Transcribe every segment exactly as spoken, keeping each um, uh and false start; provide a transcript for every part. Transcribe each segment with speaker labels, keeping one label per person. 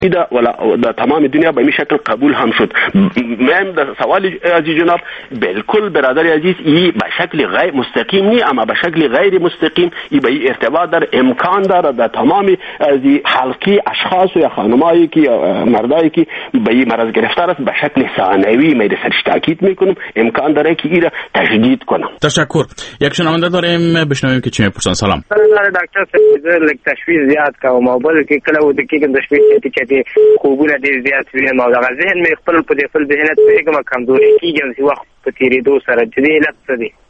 Speaker 1: و در تمام دنیا به این شکل قبول هم شد. من در سوال عزیز جناب بالکل برادر عزیز ای به شکل غیر مستقیم نی، اما به شکل غیر مستقیم ای به این ارتباط در امکان داره در تمام از حلقی اشخاص یا خانمایی که مردایی که به این مرض گرفتار است به شکل ثانوی می سرش تاکید میکنم امکان داره که ای را تجدید کنم.
Speaker 2: تشکر. یک شنونده داریم بشنویم که چی میپرسن. سلام.
Speaker 3: سلام دکتر صاحب، لک تشویش زیاد کوم او بل کې کله و د کې د تشویش چې خوبونه ډیر زیات وینم او د ذهن مې خپل په خپل ذهنت په کومه کمزوري کیږي چې وخت په تیریدو سره چې دې لږ څه دي.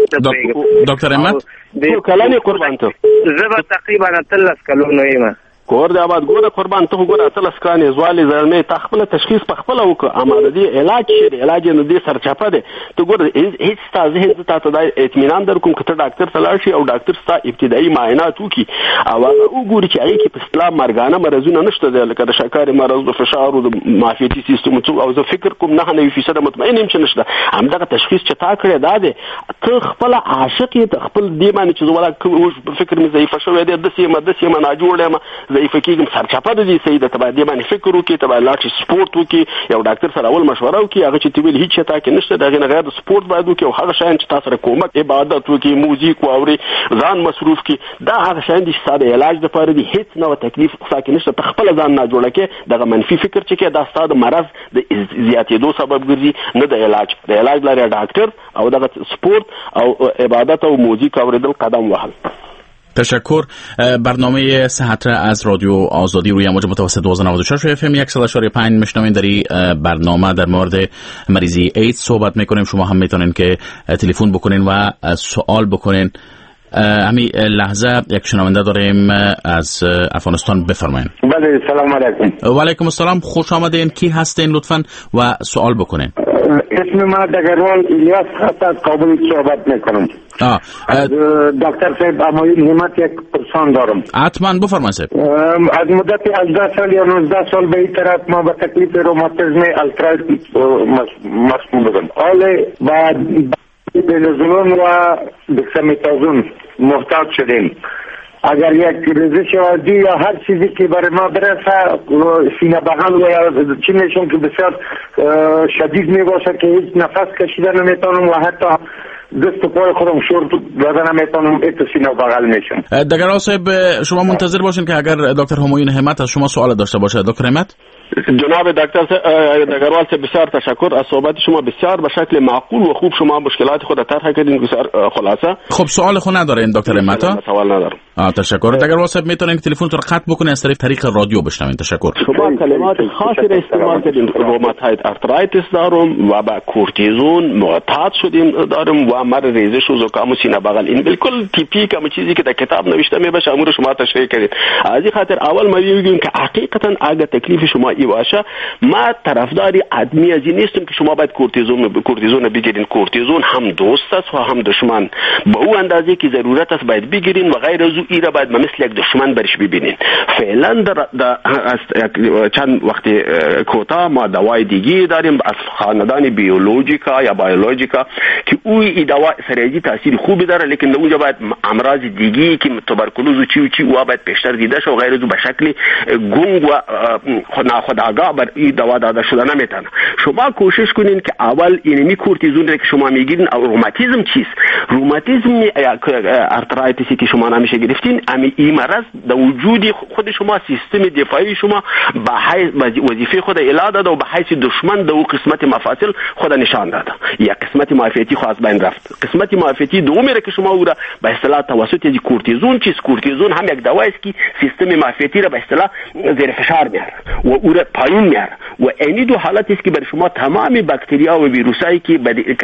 Speaker 2: دکتر احمد
Speaker 1: تو کلانی قربان تو
Speaker 3: زه تقریبا ثلاث کلونه یم.
Speaker 1: کور د آباد ګوره قربان ته ګوره اتلس کانې زوالې زرمې تخپل تشخیص په خپل وکړه، اما د دې علاج شری علاج نه دې سرچپه ده. ته ګوره هیڅ تاسو هیڅ تاسو د اطمینان در کوم کته ډاکټر تلل شي او ډاکټر ستا ابتدایي معاینات وکي او هغه وګوري چې هغه کې په اسلام مرګانه مرزونه نشته ده، لکه د شکر مرز او فشار او د معافیتي سیستم او زه فکر کوم نه نه فیصد مطمئن یم چې نشته. همدغه تشخیص چې تا کړی دا ده ته خپل عاشق یې خپل دی باندې چې ولا فکر مې ضعیف شوی دی د سیمه د سیمه نه جوړم ضعیف کېږم سرچپه د دې سیده تبع دی باندې فکر وکي تبع لاټ سپورت وکي یو ډاکټر سره اول مشوره وکي هغه چې تیول هیڅ چا کې نشته دغه نه غیر سپورت باید وکي او هغه شاین چې تاسو سره کومک عبادت وکي موزیک واوري ځان مصروف کی دا هغه شاین چې ساده علاج د پاره دی هیڅ نو تکلیف ساکه نشته تخپل ځان نه جوړه کې دغه منفي فکر چې کې دا ستاسو مرض د زیاتېدو سبب ګرځي نه د علاج د علاج لري ډاکټر او دغه سپورت او عبادت او موزیک اوریدل قدم وهل.
Speaker 2: تشکر. برنامه صحت از رادیو آزادی روی امواج متوسط دوازده و نود و شش اف ام صد و پنج میشنوین. در این برنامه در مورد مریضی ایدز صحبت میکنیم. شما هم میتونین که تلفن بکنین و سوال بکنین. همین لحظه یک شنونده داریم از افغانستان. بفرمایید.
Speaker 4: بله سلام علیکم.
Speaker 2: و علیکم السلام، خوش آمدین. کی هستین لطفاً و سوال بکنین.
Speaker 4: اسم ما دگروال الیاس هست از کابل صحبت میکنم. دکتر صاحب امایی نعمت یک پرسان دارم.
Speaker 2: حتما بفرمایید صاحب.
Speaker 4: از مدت هجده سال یا نوزده سال به این طرف ما به تکلیف روماتیسم الترایتیس مصموم بودم. حال بعد بنزولون و دکسامیتازون محتاج شدیم. اگر یک ریزش عادی یا هر چیزی که برای ما برسه سینه بغل و یا چینشون که بسیار شدید می باشه که هیچ نفس کشیدن نمیتونم و حتی دست و پای خودم شورت دادن نمیتونم ایت سینه بغل میشم.
Speaker 2: دکتر صاحب شما منتظر باشین که اگر دکتر همایون همت از شما سوال داشته باشه. دکتر همت.
Speaker 1: جناب دکتر دگروال سے بسیار تشکر از صحبت شما، بسیار به شکل معقول و خوب شما مشکلات خود طرح کردین بسیار خلاصه.
Speaker 2: خب سوال خود ندارین دکتر همت؟
Speaker 1: سوال ندارم.
Speaker 2: آه تشکر. دگروال صاحب میتونین تلفن تو قطع بکنین از طریق طریق رادیو بشنوین. تشکر.
Speaker 1: شما کلمات خاصی را استعمال کردین. روماتوید آرترایتیس دارم و با کورتیزون معتاد شدیم دارم و مر ریزش و زکام و سینه بغل. این بالکل تیپیک هم چیزی که در کتاب نوشته میشه امور شما تشریح کردین. از این خاطر اول ما میگیم که حقیقتا اگه تکلیف شما ای باشه ما طرفداری عدمی از این نیستم که شما باید کورتیزون کورتیزون بگیرین. کورتیزون هم دوست است و هم دشمن. به او اندازه که ضرورت است باید بگیرین و غیر از او ایرا باید مثل یک دشمن برش ببینین. فعلا در, در چند وقت کوتاه ما دوای دیگه داریم از خاندان بیولوژیکا یا بایولوژیکا که او ای دوا سریعی تاثیر خوبی داره، لیکن در اونجا باید امراض دیگه که توبرکلوز و چی و چی او باید بیشتر دیده شه و غیر از او به شکل گنگ و ناخودآگاه بر این دوا داده شده نمیتونه. شما کوشش کنین که اول اینمی کورتیزون را که شما میگیرین او روماتیسم چیست؟ روماتیسم آرترایتیسی که شما نمیشه گرفتین امی این مرض در وجود خود شما سیستم دفاعی شما به حیث وظیفه خود اعلام داده و به حیث دشمن در قسمت مفاصل خود نشان داده. یا قسمت معافیتی خاص بین رفت. قسمت معافیتی دومی را که شما او را به اصطلاح توسط از کورتیزون چیست؟ کورتیزون هم یک دوا است که سیستم معافیتی را به اصطلاح زیر فشار میاره و او را پایین میاره و اینی دو حالت است که بر شما تمام باکتریا و ویروسایی که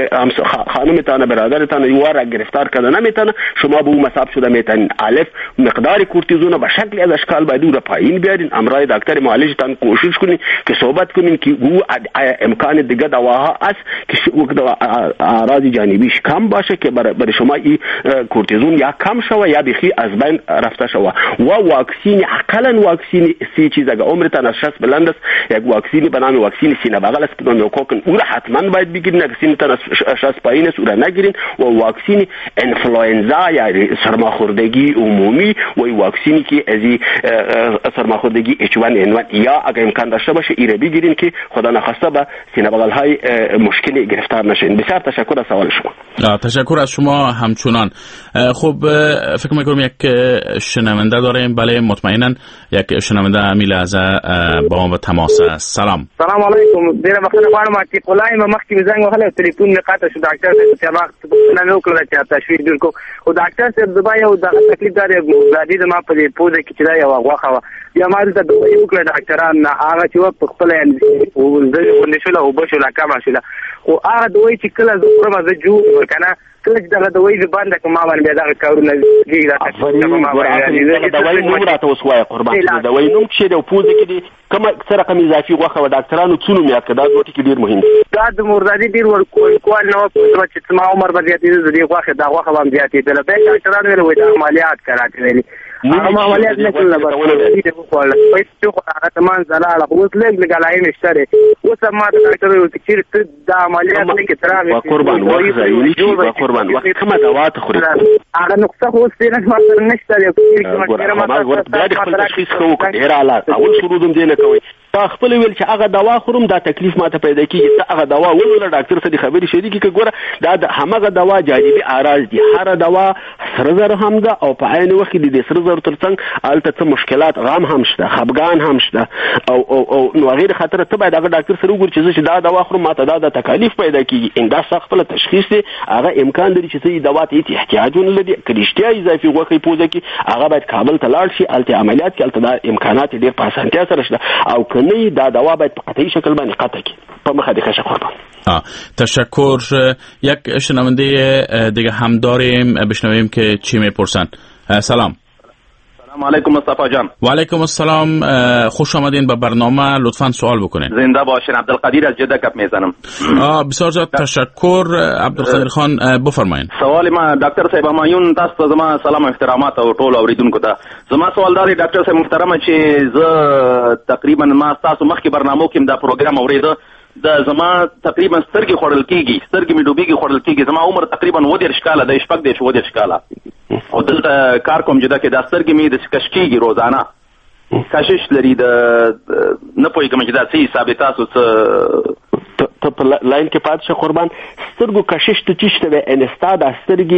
Speaker 1: خانمتان برادرتان یوار را گرفتار کرده نمیتونه شما به او مصاب شده میتونین. الف مقدار کورتیزون به شکلی از اشکال باید او را پایین بیارین. امرای دکتر معالجتان کوشش کنین که صحبت کنین که او امکان دیگه دواها است که اعراض جانبیش کم باشه که برای شما این کورتیزون یا کم شوه یا بخی از بین رفته شوه. و واکسین اقلا واکسین سی چیز اگه عمرتان از شصت بلند است یک واکسین واکسینی به نام واکسین سینه بغل است پنوموکوک او را حتما باید بگیرین. اگر سینتان از شصت پایین است او را نگیرین. و واکسین انفلوئنزا یا سرماخوردگی عمومی و واکسینی که از سرماخوردگی اچ ون ان ون یا اگر امکان داشته باشه ای را بگیرین که خدا نخواسته به سینه بغل های مشکلی گرفتار نشین. بسیار تشکر از سوال شما.
Speaker 2: تشکر از شما همچنان. خب فکر میکنم یک شنونده داریم. بله مطمئنا یک شنونده امیل از با ما تماس است. سلام.
Speaker 3: سلام علیکم. ډیره بخښنه غواړم چې قولای ما مخکې زنګ وهله ټلیفون مې قطع شو. ډاکټر صاحب ته وخت نه وکړل چې تشویق ورکو او ډاکټر صاحب زما یو د تکلیف دار زادي د ما په پوزه کې چې دا یو غوخه و یا ما د دوی وکړه ډاکټران هغه چې په خپل او د نشوله او بشوله کما شوله او هغه دوی چې کله زه پرمه زه جو کنه کله چې دغه دوی به باندې کومه باندې دغه کارونه دي دا
Speaker 1: څه دوی نوم راته وسوای قربان دوی نوم چې د پوزه کې دي کومه سره کوم اضافي غوخه و ډاکټرانو څونو میاد کړه دا دوی کې ډیر مهم دي.
Speaker 3: دا د مردادي ډیر ور کول نو چې ما عمر بدیاتې دي غوخه دا غوخه باندې دیاتې د به ډاکټرانو ویل وای دا عملیات کراته ویلي هغه عملیات نه کړل به دې وکول پیسې خو هغه تمان زلاله اوس لګ لګلای نشته اوس ما ډاکټر یو چې دا عملیات نه کې تراوي
Speaker 1: قربان وایي قربان وخت کومه دوا ته خوري
Speaker 3: هغه نقطه خو ستنه ما سره نشته
Speaker 1: ما ورته د خپل تشخیص خو ډیر اعلی اول شروع دم دې نه کوي تا خپل ویل چې هغه دوا خورم دا تکلیف ماته پیدا کیږي ته هغه دوا ولله ډاکټر سره خبري شریکي کې ګوره دا د همغه دوا جانبي اعراض دي. هر دوا سره زر هم ده او په عین وخت د سره زر ترڅنګ الته څه مشکلات غام هم شته خفګان هم شته او او او نو غیر خطر ته باید هغه ډاکټر سره وګورئ چې دا دوا خورم ماته دا د تکلیف پیدا کیږي ان دا خپل تشخیص دی هغه امکان لري چې سې دوا ته احتیاجونه لري کډشتیا اضافي غوخه پوزه کې هغه باید کابل ته لاړ شي الته عملیات کې الته دا امکانات ډیر په اسانتیا سره شته او کني دا دوا باید په قطعي شکل باندې قطع کی په مخه د خشه قربان.
Speaker 2: تشکر. یک شنونده دیگه هم داریم بشنویم که چی میپرسن. سلام.
Speaker 5: سلام علیکم مصطفی جان.
Speaker 2: و علیکم السلام. خوش آمدین به برنامه. لطفاً سوال بکنین.
Speaker 5: زنده باشین. عبدالقدیر از جده گپ میزنم.
Speaker 2: بسیار زیاد تشکر. عبدالقدیر خان بفرمایید.
Speaker 5: سوال ما ډاکټر صاحب همایون تاسو ته زما سلام احترامات او ټول اوریدونکو ته. زما سوال دا دی ډاکټر صاحب محترم چې زه تقریبا ما تاسو مخکې برنامو کې دا پروګرام اوریده د زما تقریبا سترګې خوړل کیږي سترګې مې ډوبېږي خوړل کیږي زما عمر تقریبا و دېرش کاله دی شپږ دېرش و دېرش کاله او دلته کار کوم جده کې دا سترګې مې د کش کیږي روزانه کشش لري د نه پوهېږم چې دا څه حساب تاسو څه
Speaker 1: ته په لاین کې پات شه قربان سترګو کشش ته چشته به انستا د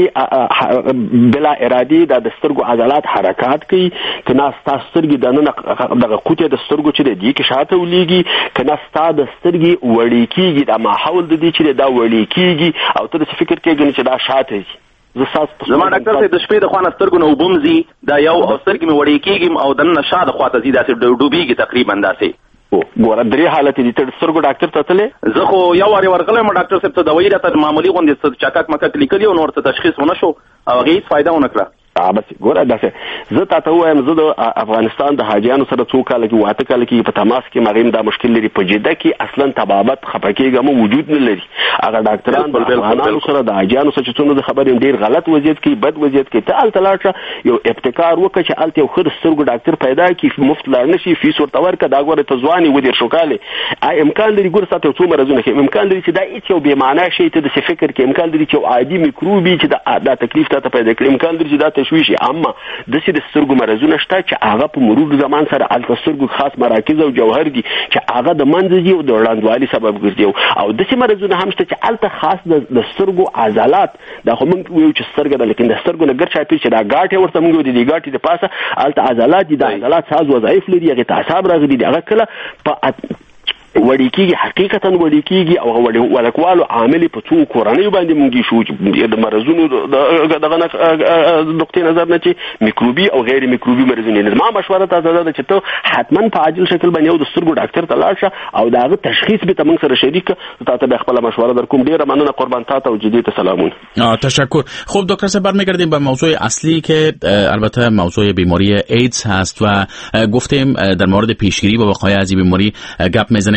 Speaker 1: سترګې بلا ارادي د سترګو عضلات حرکت کوي کنا ستا سترګې د نن دغه قوته د سترګو چې د دې کې شاته ولېږي کنا ستا د سترګې وړې کېږي د ماحول د دې چې دا وړې کېږي او ته د فکر کېږي چې دا شاته
Speaker 5: زما ډاکټر صاحب د شپې د خوانه سترګو نه وبمزي دا یو او سترګې مې وړې کېږي او د نن شاده خواته زی داسې ډوبېږي تقریبا داسې
Speaker 1: ګوره درې حالت دي تر سترګو ډاکټر ته تلې
Speaker 5: زه خو یو واري ورغلم ډاکټر صاحب ته دوايي راته معمولی غوندې چاکک مکک لیکلی او نور ته تشخیص ونه شو او هغه هیڅ فائدہ ونه کړه.
Speaker 1: بس ګوره داسې زه تاسو وایم زه د افغانستان د حاجیانو سره څو کال کې واته کال کې په تماس کې مغیم دا مشکل لري په جده کې اصلا تبابت خپکیږم وجود نه لري هغه ډاکټران د افغانانو سره د حاجیانو سره چې څونه خبرې ډیر غلط وضعیت کې بد وضعیت کې ته التلاټه یو ابتکار وکړي چې الته یو خر سترګو ډاکټر پیدا کی مفت لار نشي فیس ورته ورکړه دا ګوره ته ځواني ودیر شو کاله امکان لري ګوره ساته څو مرزونه کې امکان لري چې دا هیڅ یو بې معنی شي ته د فکر کې امکان لري چې عادي میکروبي چې دا تکلیف ته پیدا کړي امکان لري چې دا تشویش اما د سې د سترګو مرزونه شته چې هغه په مرور زمان سره الته سترګو خاص مراکز او جوهر دي چې هغه د منځ دي او د وړاندوالي سبب ګرځي او د سې مرزونه هم شته چې الته خاص د سترګو عضلات دا خو موږ ویو چې سترګه ده لیکن د سترګو نه ګر چاپی چې دا غاټه ورته موږ د دې غاټې د پاسه الته عضلات دي د عضلات ساز وظایف لري هغه تعصب راغلي دي هغه کله په وړي کېږي حقیقتا وړي کېږي او وړي ولکوالو عامل په څو کورنۍ باندې مونږ شو د مرزونو دغه نقطې نظر نه چې میکروبي او غیر میکروبي مرزونه نه ما مشوره تاسو ده چې ته حتما په عاجل شکل باندې یو د سترګو ډاکټر ته لاړ شه او داغه تشخیص به تاسو سره شریک تاسو به خپل مشوره در کوم ډیره مننه قربان تاسو او جدی ته سلامون.
Speaker 2: تشکر. خب دکتر صاحب برمیگردیم به موضوع اصلی که البته موضوع بیماری ایدز هست و گفتیم در مورد پیشگیری و وقایع از این بیماری گپ میزنیم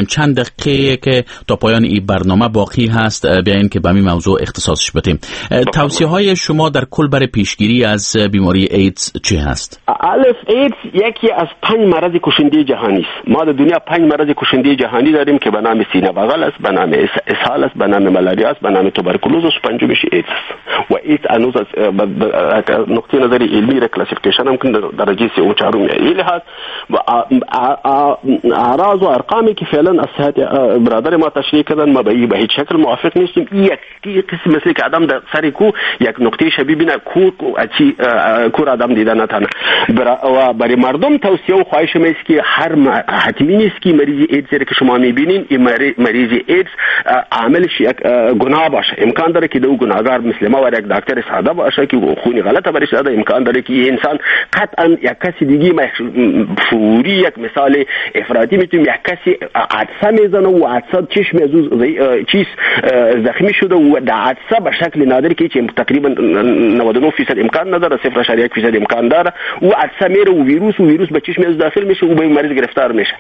Speaker 2: کنیم. چند دقیقه که تا پایان این برنامه باقی هست بیاین که به این موضوع اختصاصش بدیم. توصیه های شما در کل برای پیشگیری از بیماری ایدز چی هست؟
Speaker 1: الف ایدز یکی از پنج مرض کشنده جهانی است. ما در دنیا پنج مرض کشنده جهانی داریم که به نام سینه بغل است، به نام اسهال است، به نام ملاریا است، به نام توبرکولوز است، پنجمیش ایدز است. و ایدز هنوز از نقطه نظر علمی را کلاسیفیکیشن هم کنه درجه سه و چهارم ایلی هست. و اعراض و ارقامی که فعلا از صحت برادر ما تشریح کردن ما به هیچ شکل موافق نیستیم. یک قسم مثل که آدم در سر کو یک نقطه شبیه بینه کور اچی کور آدم دیدن نتانه. و برای مردم توصیه و خواهش ما است که هر حتمی نیست که مریض ایدز که شما میبینین این مریض ایدز عاملش یک گناه باشه. امکان داره که دو گناهگار مثل ما و یک دکتر ساده باشه که خونی غلطه برش داده. امکان داره که این انسان قطعا یک کسی دیگه فوری یک مثال افراطی میتونیم یک کسی عدسه میزنه و عدسه چشم از چیز زخمی شده و در عدسه به شکل نادر که چه تقریبا نود و نه درصد امکان نداره، صفر اشاریه یک درصد امکان داره و عدسه میره و ویروس و ویروس به چشم از داخل میشه و به مریض گرفتار میشه.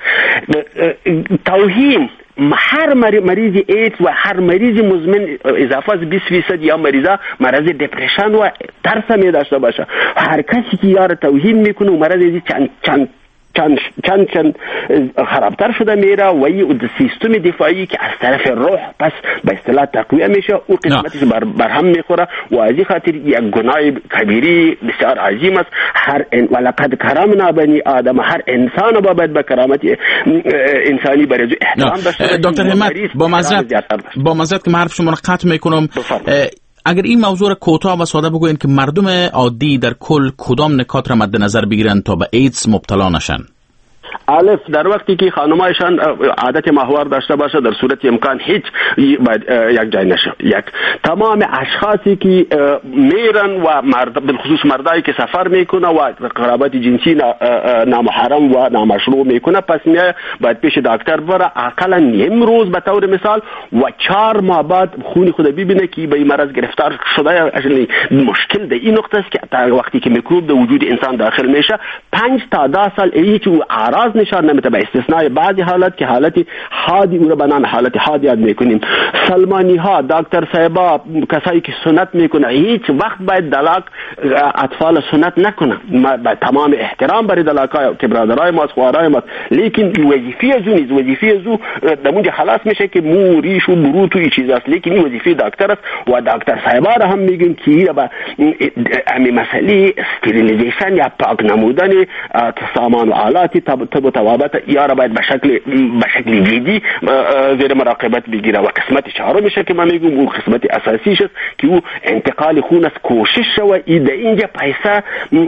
Speaker 1: توهین هر مریض ایدز و هر مریض مزمن اضافه از بیست درصد یا مریضا مرض دپرشن و ترس می داشته باشه. هر کسی که یار توهین میکنه و مرض چند چند چند چند چند خرابتر شده میره و این سیستم دفاعی که از طرف روح پس به اصطلاح تقویه میشه و قسمتش بر, بر هم میخوره و از این خاطر یک گناه کبیری بسیار عظیم است. هر ان ولقد کرمنا بنی آدم، هر انسان باید به کرامت انسانی برای احترام داشته.
Speaker 2: دکتر همت با معذرت با معذرت که من حرف شما رو قطع میکنم، اگر این موضوع را کوتاه و ساده بگوین که مردم عادی در کل کدام نکات را مد نظر بگیرن تا به ایدز مبتلا نشن؟
Speaker 1: الف در وقتی که خانمایشان عادت ماهوار داشته باشه در صورت امکان هیچ یک جای نشه. یک تمام اشخاصی که میرن و مرد بالخصوص مردایی که سفر میکنه و قرابت جنسی نامحرم و نامشروع میکنه پس نه باید پیش دکتر بره اقلا نیم روز به طور مثال و چهار ماه بعد خون خود ببینه که به این مرض گرفتار شده. اصلا مشکل در این نقطه است که تا وقتی که میکروب در وجود انسان داخل میشه پنج تا ده سال هیچ اعراض نشان نمیده به استثناء بعضی حالات که حالتی حادی او را به نام حالت حادی یاد میکنیم. سلمانی ها، دکتر صاحبا، کسایی که سنت میکنه هیچ وقت باید دلاک اطفال سنت نکنه. با تمام احترام برای دلاکای که برادرای ما خوارای ما، لیکن وظیفه از اون نیست. وظیفه از او دمونجا خلاص میشه که مو ریش و بروت و این چیز است، لیکن این وظیفه دکتر است و دکتر صاحبا را هم میگیم که این با امی مسئله استریلیزیشن یا پاک نمودن سامان و آلاتی تب و توابط یا را باید به شکل به شکل جدی زیر مراقبت بگیره. و قسمت چهارم میشه که من میگم اون قسمت اساسیش است که او انتقال خون است. کوشش شو این در اینجا پیسه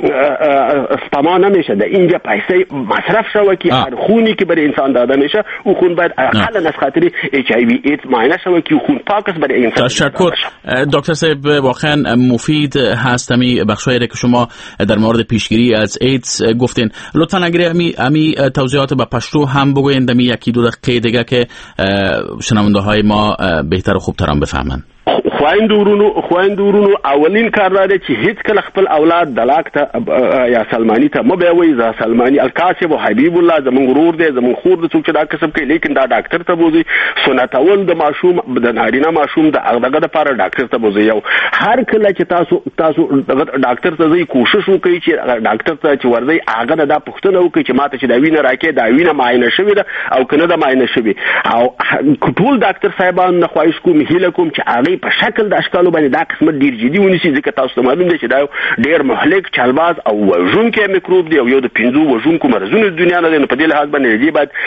Speaker 1: استما نمیشه، در اینجا پیسه مصرف شو که هر خونی که برای انسان داده میشه او خون باید اقلا از خاطر اچ آی وی ایدز معاینه شو که خون پاک است برای انسان.
Speaker 2: تشکر دکتر صاحب، واقعا مفید هست امی بخشایی که شما در مورد پیشگیری از ایدز گفتین. لطفا اگر امی امی توضیحات با پشتو هم بگوین دمی یکی دو دقیقه دیگه که شنونده های ما بهتر و خوبتر هم بفهمن.
Speaker 1: خواهندورونو خواهندورونو اولین کار داره چې هیڅ کله خپل اولاد دلاک ته یا سلمانی ته مبوي ز سلمانی الکاسب او حبیب الله زمون غرور دی زمون خور د څوک چې دا کسب کوي، لیکن دا ډاکټر ته بوزي سنت اول د ماشوم د نارینه ماشوم د هغه د پاره ډاکټر ته بوزي. یو هر کله چې تاسو تاسو ډاکټر ته ځي کوشش وکړئ چې ډاکټر ته چې ورځي هغه د پښتنه وکړي چې ماته چې دا وینه راکې دا وینه معاینه شوی ده او کنه دا معاینه شوی او ټول ډاکټر صاحبان نه خواهش کوم هیله کوم چې هغه په شکل د اشکالو باندې دا قسمت ډیر جدي ونیسي، ځکه تاسو ته معلوم دی چې دا ډیر مهلک چلباز او وژونکی میکروب دی او یو د پنځو وژونکو مرزونو د دنیا نه دی. په دې لحاظ باندې دی باید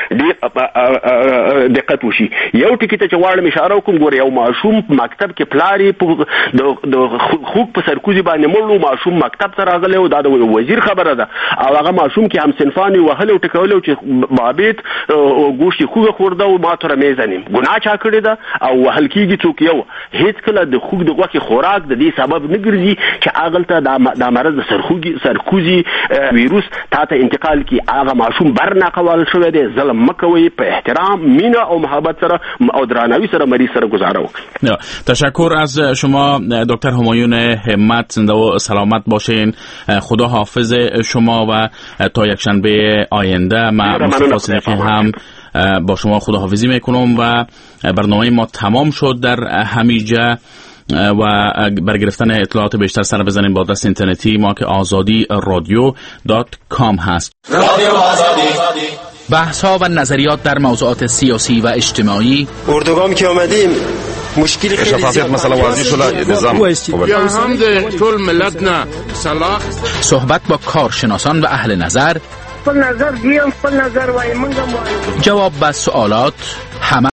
Speaker 1: ډیر دقت وشي. یو ټکی ته چې غواړم اشاره وکم، ګوره یو ماشوم مکتب کې پلاری د خوک په سرکوزي باندې مړلو ماشوم مکتب ته راغلی او دا د وزیر خبره ده او هغه ماشوم کې هم صنفاني وهل او ټکول او چې بابیت ګوشتي خوګه خورده او ما تر میزنیم ګناه چا کړی ده او وهل کیږي څوک یو هیڅ کله د خوګ د غوښې خوراک د دې سبب نه ګرځي چې اغلته د مرض د سرخوږي سرکوزي ویروس تا ته انتقال کی. هغه ماشوم برناقوال شوی دی. ظلم مکوئ، په احترام مینا او محبت سره او درناوی سره مریض سره گزاره وکړئ.
Speaker 2: تشکر از شما دکتر همایون همت. زنده و سلامت باشین. خدا حافظ شما و تا یک شنبه آینده. ما مصطفی صدیقی هم با شما خداحافظی میکنم و برنامه ما تمام شد در همیجه و برای گرفتن اطلاعات بیشتر سر بزنید با آدرس اینترنتی ما که آزادی رادیو دات کام هست. رادیو آزادی. بحث ها و نظریات در موضوعات سیاسی و اجتماعی.
Speaker 6: اردوگام که آمدیم مشکل خیلی زیاد
Speaker 7: مثلا واضح شده نظام
Speaker 8: یا هم ده طول ملت نه صلاح
Speaker 2: صحبت با کارشناسان و اهل نظر.
Speaker 3: خپل نظر دیم خپل نظر وای منګم وای
Speaker 2: جواب به سوالات همه